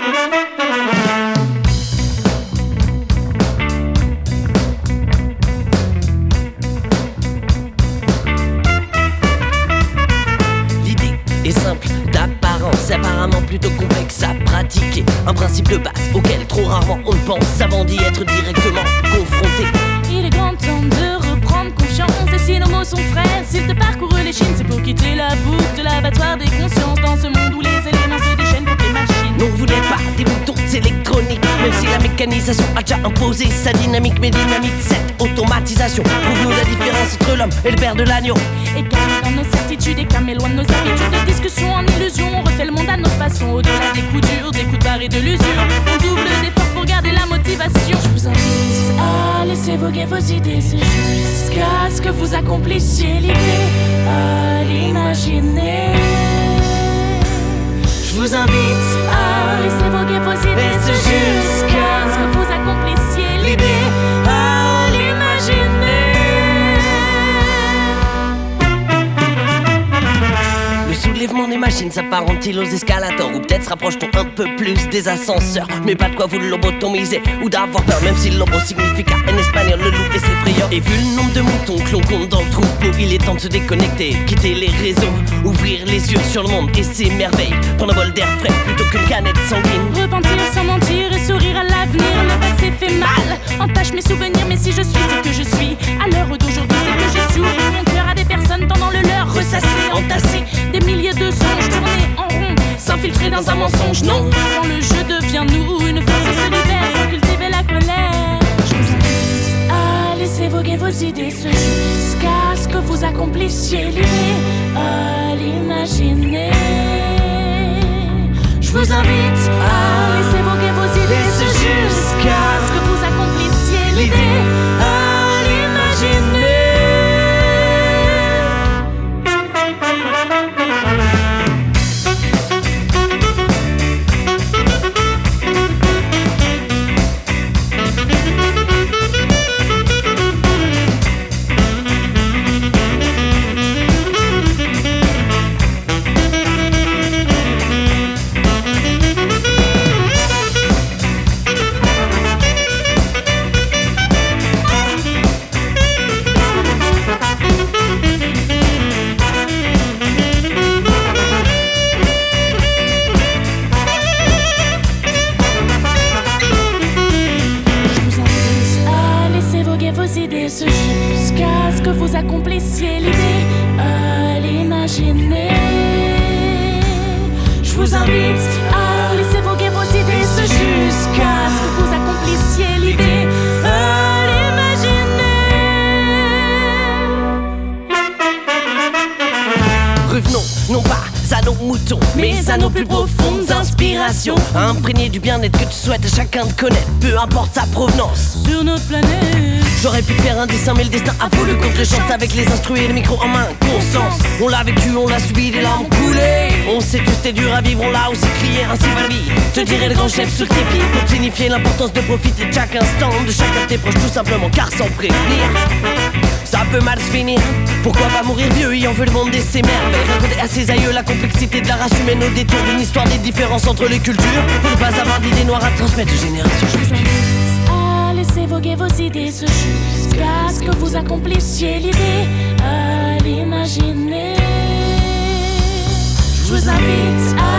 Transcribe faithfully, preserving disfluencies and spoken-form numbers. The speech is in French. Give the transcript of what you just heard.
Apparemment plutôt complexe à pratiquer. Un principe de base auquel trop rarement on ne pense avant d'y être directement confronté. Il est grand temps de reprendre confiance. Et si nos mots sont frais, s'ils te parcourent les chines, c'est pour quitter la boucle de l'abattoir des consciences. Dans ce monde où les éléments se déchaînent contre les machines. Non, vous n'êtes pas des moutons électroniques. Même si la mécanisation a déjà imposé sa dynamique, mais dynamite cette automatisation prouve-nous la différence entre l'homme et le père de l'agneau. Et calme dans nos certitudes et calme loin de nos habitudes de discussion en illusion. On refait le monde à notre façon, au-delà des coups durs, des coups de barre et de l'usure. On double d'efforts pour garder la motivation. Je vous invite à laisser voguer vos idées, c'est jusqu'à ce que vous accomplissiez l'idée, à l'imaginer. Je vous invite à laisser voguer vos idées, c'est jusqu'à ce que vous accomplissiez l'idée, à l'imaginer. Le soulèvement des machines s'apparente-t-il aux escalators, ou peut-être se rapproche-t-on un peu plus des ascenseurs? Mais pas de quoi vous lobotomiser ou d'avoir peur, même si lobo significa en espagnol le loup et ses frayeurs. Et vu le nombre de moutons que l'on compte dans le troupeau, il est temps de se déconnecter, quitter les réseaux, ouvrir les yeux sur le monde et ses merveilles, prendre un bol d'air frais plutôt qu'une canette sanguine. Repentir sans mentir et sourire à l'avenir. Le passé fait mal, entache mes souvenirs, mais si je suis ce que je suis à l'heure d'aujourd'hui, c'est que j'ai su ouvrir mon cœur à des personnes tendant le leur, ressasser, entasser des milliers de songes tournés en rond, s'infiltrer dans un mensonge. Non, quand le jeu devient nous, une force se libère sans cultiver la colère. Je vous invite à laisser voguer vos idées, ce jusqu'à ce que vous accomplissiez l'idée, à l'imaginer. Je vous invite à laisser voguer vos idées, ce jusqu'à ce que vous accomplissiez l'idée, à l'imaginer. Jusqu'à ce que vous accomplissiez l'idée, à l'imaginer. Je vous invite à laisser voguer vos idées, ce jusqu'à ce que vous accomplissiez l'idée, à l'imaginer. Revenons, non pas à nos moutons, mais à nos plus profondes inspirations, imprégnées du bien-être que tu souhaites à chacun de connaître, peu importe sa provenance. Sur notre planète, j'aurais pu te faire un dessin, mais le destin a voulu qu'on te chante avec les instruits et le micro en main. Conscience, on l'a vécu, on l'a subi, les larmes coulées. On sait que c'était dur à vivre, on l'a aussi crié, ainsi va la vie. Te dirait le grand chef sous tes pieds pour signifier l'importance de profiter de chaque instant, de chacun de tes proches, tout simplement, car sans prévenir, ça peut mal se finir. Pourquoi pas mourir vieux ayant vu le monde et ses merveilles, raconter à ses aïeux la complexité de la race humaine au détour d'une histoire des différences entre les cultures, pour ne pas avoir d'idées noires à transmettre de génération en génération. Laissez voguer vos idées, ce jusqu'à ce que vous accomplissiez l'idée, à l'imaginer. Je vous invite à